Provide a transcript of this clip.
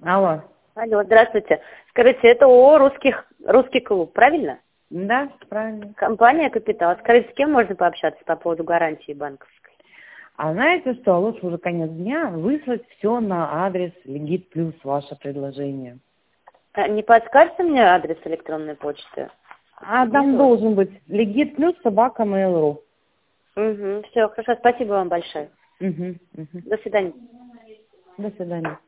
Алло. Алло, здравствуйте. Скажите, это ООО «Русский клуб», правильно? Да, правильно. Компания «Капитал». Скажите, с кем можно пообщаться по поводу гарантии банковской? А знаете что, лучше уже конец дня выслать все на адрес Легит Плюс, ваше предложение. Не подскажете мне адрес электронной почты? А там должен быть Легит Плюс @mail.ru. Угу, все, хорошо, спасибо вам большое. Угу. До свидания. До свидания.